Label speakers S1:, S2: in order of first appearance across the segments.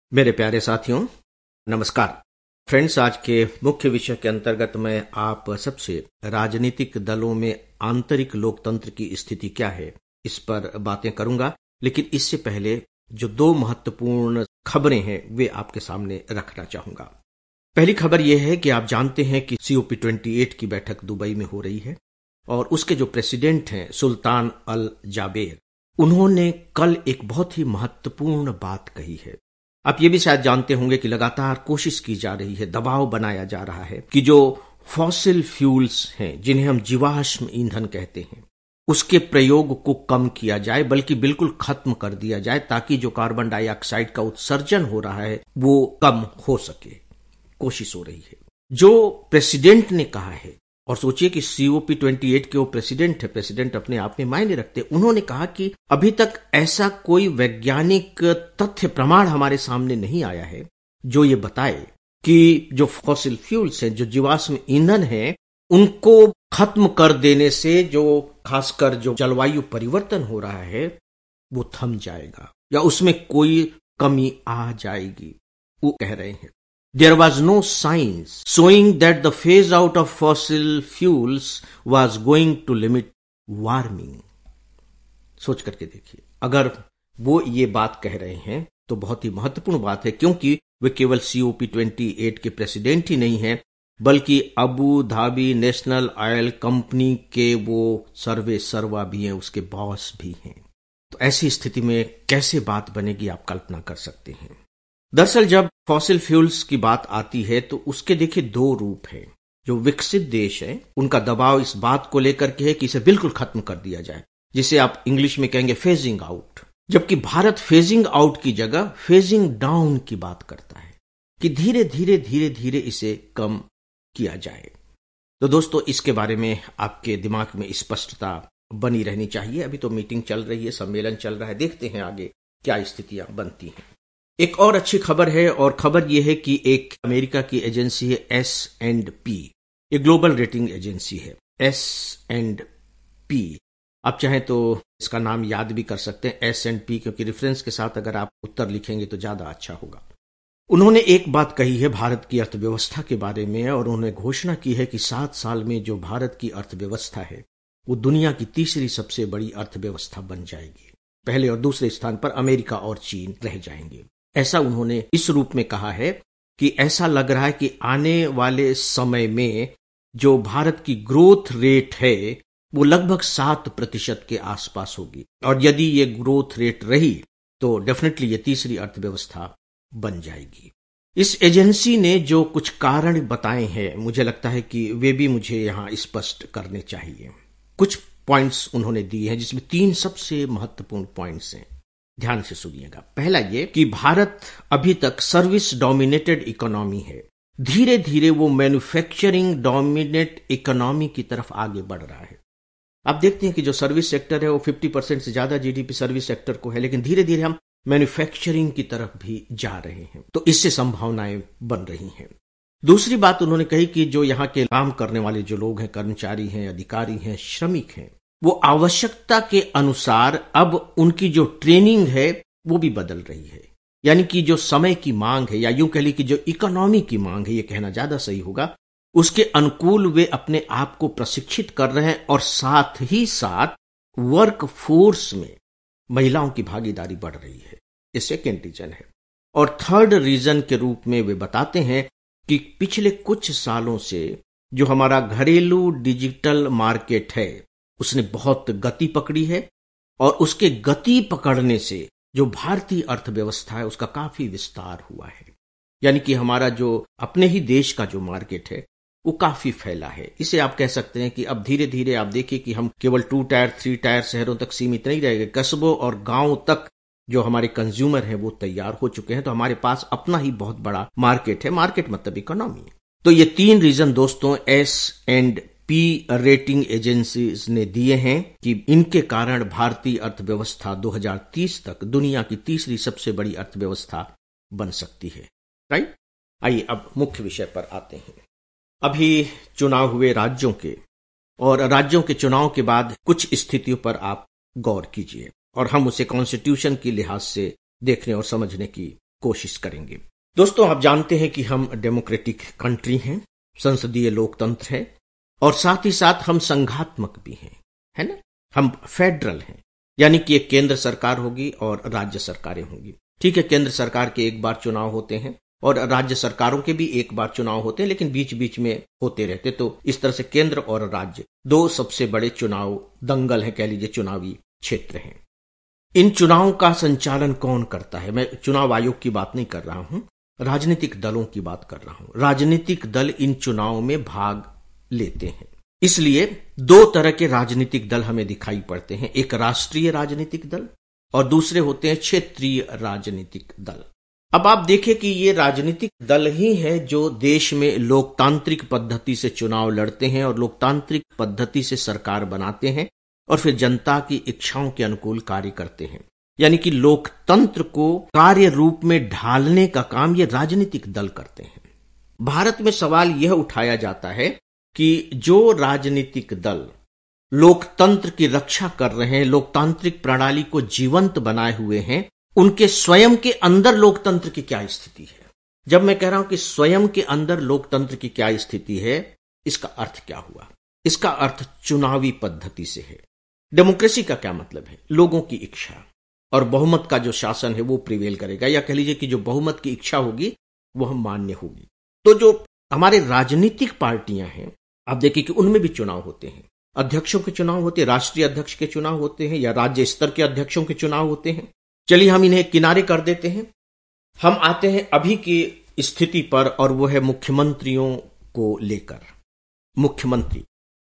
S1: मेरे प्यारे साथियों, नमस्कार। फ्रेंड्स, आज के मुख्य विषय के अंतर्गत मैं आप सबसे राजनीतिक दलों में आंतरिक लोकतंत्र की स्थिति क्या है, इस पर बातें करूंगा। लेकिन इससे पहले जो दो महत्वपूर्ण खबरें हैं वे आपके सामने रखना चाहूंगा। पहली खबर यह है कि आप जानते हैं कि COP28 की बैठक दुबई में हो रही है और उसके जो प्रेसिडेंट हैं सुल्तान अल जाबेर, उन्होंने कल एक बहुत ही महत्वपूर्ण बात कही है। आप ये भी शायद जानते होंगे कि लगातार कोशिश की जा रही है, दबाव बनाया जा रहा है कि जो फॉसिल फ्यूल्स हैं, जिन्हें हम जीवाश्म ईंधन कहते हैं, उसके प्रयोग को कम किया जाए, बल्कि बिल्कुल खत्म कर दिया जाए, ताकि जो कार्बन डाइऑक्साइड का उत्सर्जन हो रहा है वो कम हो सके। कोशिश हो रही है। जो प्रेसिडेंट ने कहा है, और सोचिए कि COP28 के वो प्रेसिडेंट है, प्रेसिडेंट अपने आप में मायने रखते। उन्होंने कहा कि अभी तक ऐसा कोई वैज्ञानिक तथ्य प्रमाण हमारे सामने नहीं आया है जो ये बताए कि जो फॉसिल फ्यूल्स हैं, जो जीवाश्म ईंधन हैं, उनको खत्म कर देने से जो खासकर जो जलवायु परिवर्तन हो रहा है वो थम जाएगा या उसमें कोई कमी आ जाएगी। वो कह रहे हैं there was no signs showing that the phase out of fossil fuels was going to limit warming। सोच करके देखिए, अगर वो ये बात कह रहे हैं तो बहुत ही महत्वपूर्ण बात है, क्योंकि वे केवल COP28 के प्रेसिडेंट ही नहीं हैं, बल्कि Abu Dhabi national oil company के वो सर्वा भी हैं, उसके बॉस भी हैं। तो ऐसी स्थिति में कैसे बात बनेगी, आप कल्पना कर सकते हैं। दरअसल जब फॉसिल फ्यूल्स की बात आती है तो उसके देखिए दो रूप हैं। जो विकसित देश हैं, उनका दबाव इस बात को लेकर के है कि इसे बिल्कुल खत्म कर दिया जाए, जिसे आप इंग्लिश में कहेंगे फेजिंग आउट। जबकि भारत फेजिंग आउट की जगह फेजिंग डाउन की बात करता है कि धीरे धीरे इसे कम किया जाए। तो दोस्तों, इसके बारे में आपके दिमाग में स्पष्टता बनी रहनी चाहिए। अभी तो मीटिंग चल रही है, सम्मेलन चल रहा है, देखते हैं आगे क्या स्थितियां बनती हैं। एक और अच्छी खबर है, और खबर यह है कि एक अमेरिका की एजेंसी है S&P, एक ग्लोबल रेटिंग एजेंसी है S&P। आप चाहें तो इसका नाम याद भी कर सकते हैं S&P, क्योंकि रेफरेंस के साथ अगर आप उत्तर लिखेंगे तो ज्यादा अच्छा होगा। उन्होंने एक बात कही है भारत की अर्थव्यवस्था के बारे में, और उन्होंने घोषणा की है कि 7 साल में जो भारत की अर्थव्यवस्था है वो दुनिया की तीसरी सबसे बड़ी अर्थव्यवस्था बन जाएगी। पहले और दूसरे स्थान पर अमेरिका और चीन रह जाएंगे। ऐसा उन्होंने इस रूप में कहा है कि ऐसा लग रहा है कि आने वाले समय में जो भारत की ग्रोथ रेट है वो लगभग 7% के आसपास होगी, और यदि ये ग्रोथ रेट रही तो डेफिनेटली ये तीसरी अर्थव्यवस्था बन जाएगी। इस एजेंसी ने जो कुछ कारण बताए हैं, मुझे लगता है कि वे भी मुझे यहां स्पष्ट करने चाहिए। कुछ पॉइंट्स उन्होंने दिए हैं, जिसमें 3 सबसे महत्वपूर्ण पॉइंट्स हैं। ध्यान से सुनिएगा। पहला ये कि भारत अभी तक सर्विस डोमिनेटेड इकोनॉमी है, धीरे धीरे वो मैन्युफैक्चरिंग डोमिनेट इकोनॉमी की तरफ आगे बढ़ रहा है। आप देखते हैं कि जो सर्विस सेक्टर है वो 50% से ज्यादा GDP सर्विस सेक्टर को है, लेकिन धीरे धीरे हम मैन्युफैक्चरिंग की तरफ भी जा रहे हैं, तो इससे संभावनाएं बन रही हैं। दूसरी बात उन्होंने कही कि जो यहाँ के काम करने वाले जो लोग हैं, कर्मचारी हैं, अधिकारी हैं, श्रमिक हैं, वो आवश्यकता के अनुसार अब उनकी जो ट्रेनिंग है वो भी बदल रही है। यानी कि जो समय की मांग है, या यूं कह ली कि जो इकोनॉमी की मांग है, ये कहना ज्यादा सही होगा, उसके अनुकूल वे अपने आप को प्रशिक्षित कर रहे हैं, और साथ ही साथ वर्क फोर्स में महिलाओं की भागीदारी बढ़ रही है। ये सेकेंड रीजन है। और थर्ड रीजन के रूप में वे बताते हैं कि पिछले कुछ सालों से जो हमारा घरेलू डिजिटल मार्केट है उसने बहुत गति पकड़ी है, और उसके गति पकड़ने से जो भारतीय अर्थव्यवस्था है उसका काफी विस्तार हुआ है। यानी कि हमारा जो अपने ही देश का जो मार्केट है वो काफी फैला है। इसे आप कह सकते हैं कि अब धीरे धीरे आप देखिए कि हम केवल 2 टायर 3 टायर शहरों तक सीमित नहीं रहेंगे, कस्बों और गांव तक जो हमारे कंज्यूमर हैं वो तैयार हो चुके हैं। तो हमारे पास अपना ही बहुत बड़ा मार्केट है। मार्केट मतलब इकोनॉमी। तो ये 3 रीजन दोस्तों S&P रेटिंग एजेंसीज ने दिए हैं कि इनके कारण भारतीय अर्थव्यवस्था 2030 तक दुनिया की तीसरी सबसे बड़ी अर्थव्यवस्था बन सकती है। राइट। आइए अब मुख्य विषय पर आते हैं। अभी चुनाव हुए राज्यों के, और राज्यों के चुनाव के बाद कुछ स्थितियों पर आप गौर कीजिए, और हम उसे कॉन्स्टिट्यूशन की लिहाज से देखने और समझने की कोशिश करेंगे। दोस्तों, आप जानते हैं कि हम डेमोक्रेटिक कंट्री हैं, संसदीय लोकतंत्र है, और साथ ही साथ हम संघात्मक भी हैं, है ना। हम फेडरल हैं, यानी कि एक केंद्र सरकार होगी और राज्य सरकारें होंगी। ठीक है, केंद्र सरकार के एक बार चुनाव होते हैं और राज्य सरकारों के भी एक बार चुनाव होते हैं, लेकिन बीच बीच में होते रहते। तो इस तरह से केंद्र और राज्य दो सबसे बड़े चुनाव दंगल हैं, कह लीजिए चुनावी क्षेत्र हैं। इन चुनावों का संचालन कौन करता है? मैं चुनाव आयोग की बात नहीं कर रहा हूं, राजनीतिक दलों की बात कर रहा हूं। राजनीतिक दल इन चुनावों में भाग लेते हैं। इसलिए दो तरह के राजनीतिक दल हमें दिखाई पड़ते हैं, एक राष्ट्रीय राजनीतिक दल और दूसरे होते हैं क्षेत्रीय राजनीतिक दल। अब आप देखें कि ये राजनीतिक दल ही है जो देश में लोकतांत्रिक पद्धति से चुनाव लड़ते हैं और लोकतांत्रिक पद्धति से सरकार बनाते हैं और फिर जनता की इच्छाओं के अनुकूल कार्य करते हैं। यानी कि लोकतंत्र को कार्य रूप में ढालने का काम ये राजनीतिक दल करते हैं। भारत में सवाल यह उठाया जाता है कि जो राजनीतिक दल लोकतंत्र की रक्षा कर रहे हैं, लोकतांत्रिक प्रणाली को जीवंत बनाए हुए हैं, उनके स्वयं के अंदर लोकतंत्र की क्या स्थिति है। जब मैं कह रहा हूं कि स्वयं के अंदर लोकतंत्र की क्या स्थिति है, इसका अर्थ क्या हुआ? इसका अर्थ चुनावी पद्धति से है। डेमोक्रेसी का क्या मतलब है? लोगों की इच्छा और बहुमत का जो शासन है वो प्रिवेल करेगा, या कह लीजिए कि जो बहुमत की इच्छा होगी वह मान्य होगी। तो जो हमारे राजनीतिक पार्टियां हैं, आप देखिए कि उनमें भी चुनाव होते हैं, अध्यक्षों के चुनाव होते हैं, राष्ट्रीय अध्यक्ष के चुनाव होते हैं या राज्य स्तर के अध्यक्षों के चुनाव होते हैं। चलिए हम इन्हें किनारे कर देते हैं। हम आते हैं अभी की स्थिति पर, और वो है मुख्यमंत्रियों को लेकर। मुख्यमंत्री,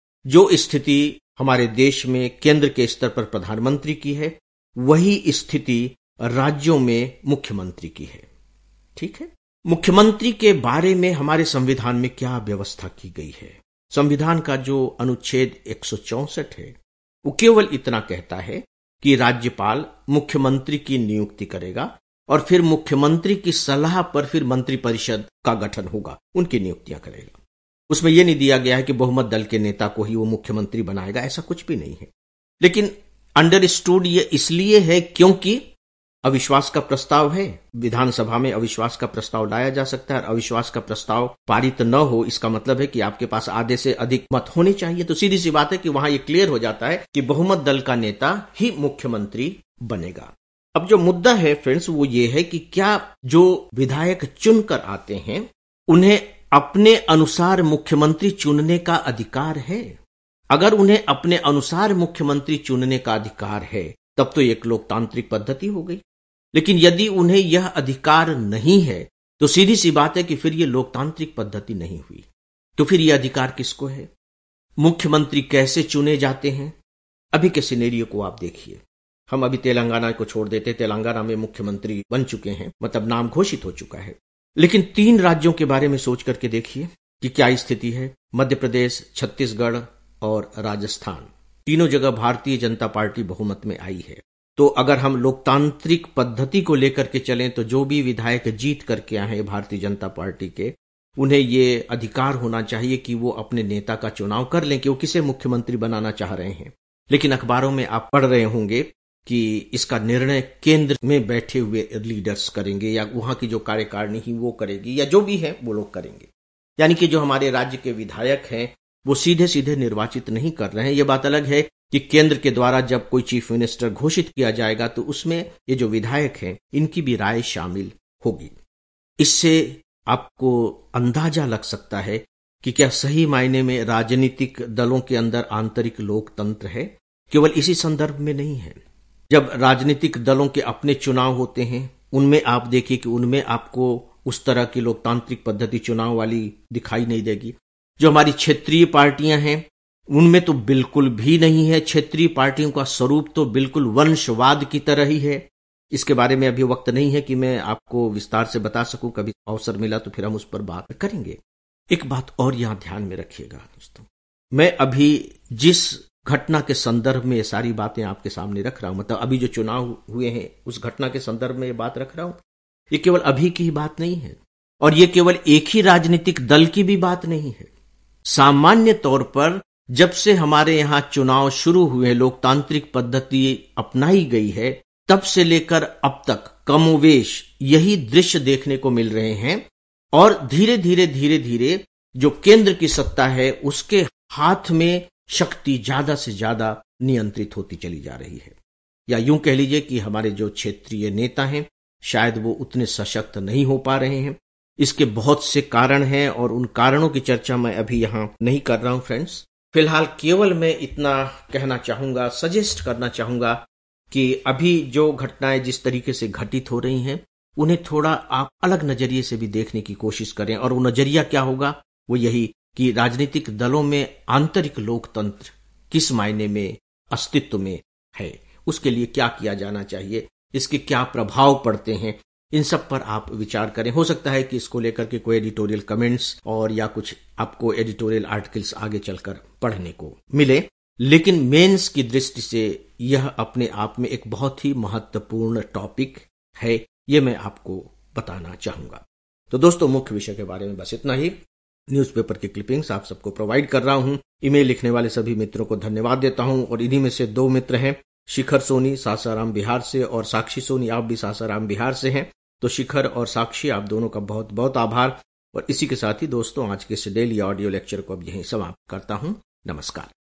S1: जो स्थिति हमारे देश में केंद्र के स्तर पर प्रधानमंत्री की है, वही स्थिति राज्यों में मुख्यमंत्री की है। ठीक है, मुख्यमंत्री के बारे में हमारे संविधान में क्या व्यवस्था की गई है? संविधान का जो अनुच्छेद 164 है वो केवल इतना कहता है कि राज्यपाल मुख्यमंत्री की नियुक्ति करेगा और फिर मुख्यमंत्री की सलाह पर फिर मंत्रिपरिषद का गठन होगा, उनकी नियुक्तियां करेगा। उसमें यह नहीं दिया गया है कि बहुमत दल के नेता को ही वो मुख्यमंत्री बनाएगा, ऐसा कुछ भी नहीं है। लेकिन अंडरस्टूड ये इसलिए है क्योंकि अविश्वास का प्रस्ताव है, विधानसभा में अविश्वास का प्रस्ताव लाया जा सकता है। अविश्वास का प्रस्ताव पारित न हो, इसका मतलब है कि आपके पास आधे से अधिक मत होने चाहिए। तो सीधी सी बात है कि वहां ये क्लियर हो जाता है कि बहुमत दल का नेता ही मुख्यमंत्री बनेगा। अब जो मुद्दा है फ्रेंड्स वो ये है कि क्या जो विधायक चुनकर आते हैं उन्हें अपने अनुसार मुख्यमंत्री चुनने का अधिकार है? अगर उन्हें अपने अनुसार मुख्यमंत्री चुनने का अधिकार है तब तो एक लोकतांत्रिक पद्धति हो गई। लेकिन यदि उन्हें यह अधिकार नहीं है तो सीधी सी बात है कि फिर यह लोकतांत्रिक पद्धति नहीं हुई। तो फिर यह अधिकार किसको है? मुख्यमंत्री कैसे चुने जाते हैं? अभी के सिनेरियो को आप देखिए। हम अभी तेलंगाना को छोड़ देते, तेलंगाना में मुख्यमंत्री बन चुके हैं, मतलब नाम घोषित हो चुका है। लेकिन 3 राज्यों के बारे में सोच करके देखिए कि क्या स्थिति है। मध्य प्रदेश, छत्तीसगढ़ और राजस्थान, तीनों जगह भारतीय जनता पार्टी बहुमत में आई है। तो अगर हम लोकतांत्रिक पद्धति को लेकर के चलें तो जो भी विधायक जीत करके आए हैं भारतीय जनता पार्टी के, उन्हें ये अधिकार होना चाहिए कि वो अपने नेता का चुनाव कर लें कि वो किसे मुख्यमंत्री बनाना चाह रहे हैं। लेकिन अखबारों में आप पढ़ रहे होंगे कि इसका निर्णय केंद्र में बैठे हुए लीडर्स करेंगे या वहां की जो कार्यकारिणी ही वो करेगी या जो भी है वो लोग करेंगे। यानी कि जो हमारे राज्य के विधायक हैं वो सीधे सीधे निर्वाचित नहीं कर रहे हैं। ये बात अलग है कि केंद्र के द्वारा जब कोई चीफ मिनिस्टर घोषित किया जाएगा तो उसमें ये जो विधायक हैं इनकी भी राय शामिल होगी। इससे आपको अंदाजा लग सकता है कि क्या सही मायने में राजनीतिक दलों के अंदर आंतरिक लोकतंत्र है। केवल इसी संदर्भ में नहीं है, जब राजनीतिक दलों के अपने चुनाव होते हैं उनमें आप देखिए कि उनमें आपको उस तरह की लोकतांत्रिक पद्धति चुनाव वाली दिखाई नहीं देगी। जो हमारी क्षेत्रीय पार्टियां हैं उनमें तो बिल्कुल भी नहीं है। क्षेत्रीय पार्टियों का स्वरूप तो बिल्कुल वंशवाद की तरह ही है। इसके बारे में अभी वक्त नहीं है कि मैं आपको विस्तार से बता सकूं, कभी अवसर मिला तो फिर हम उस पर बात करेंगे। एक बात और यहां ध्यान में रखिएगा दोस्तों, मैं अभी जिस घटना के संदर्भ में ये सारी बातें आपके सामने रख रहा हूं, मतलब अभी जो चुनाव हुए हैं उस घटना के संदर्भ में ये बात रख रहा हूं, ये केवल अभी की ही बात नहीं है और ये केवल एक ही राजनीतिक दल की भी बात नहीं है। सामान्य तौर पर जब से हमारे यहां चुनाव शुरू हुए, लोकतांत्रिक पद्धति अपनाई गई है, तब से लेकर अब तक कमोवेश यही दृश्य देखने को मिल रहे हैं और धीरे धीरे जो केंद्र की सत्ता है उसके हाथ में शक्ति ज्यादा से ज्यादा नियंत्रित होती चली जा रही है। या यूं कह लीजिए कि हमारे जो क्षेत्रीय नेता हैं शायद वो उतने सशक्त नहीं हो पा रहे हैं। इसके बहुत से कारण हैं और उन कारणों की चर्चा मैं अभी यहां नहीं कर रहा हूं फ्रेंड्स। फिलहाल केवल मैं इतना कहना चाहूंगा, सजेस्ट करना चाहूंगा कि अभी जो घटनाएं जिस तरीके से घटित हो रही हैं उन्हें थोड़ा आप अलग नजरिए से भी देखने की कोशिश करें। और वो नजरिया क्या होगा, वो यही कि राजनीतिक दलों में आंतरिक लोकतंत्र किस मायने में अस्तित्व में है, उसके लिए क्या किया जाना चाहिए, इसके क्या प्रभाव पड़ते हैं, इन सब पर आप विचार करें। हो सकता है कि इसको लेकर के कोई एडिटोरियल कमेंट्स और या कुछ आपको एडिटोरियल आर्टिकल्स आगे चलकर पढ़ने को मिले, लेकिन मेंस की दृष्टि से यह अपने आप में एक बहुत ही महत्वपूर्ण टॉपिक है, ये मैं आपको बताना चाहूंगा। तो दोस्तों, मुख्य विषय के बारे में बस इतना ही। न्यूज़पेपर की क्लिपिंग्स आप सबको प्रोवाइड कर रहा हूं। ईमेल लिखने वाले सभी मित्रों को धन्यवाद देता हूं और इन्हीं में से 2 मित्र हैं, शिखर सोनी सासाराम बिहार से और साक्षी सोनी, आप भी सासाराम बिहार से हैं। तो शिखर और साक्षी, आप दोनों का बहुत बहुत आभार। और इसी के साथ ही दोस्तों, आज के इस डेली ऑडियो लेक्चर को अब यहीं समाप्त करता हूं। नमस्कार।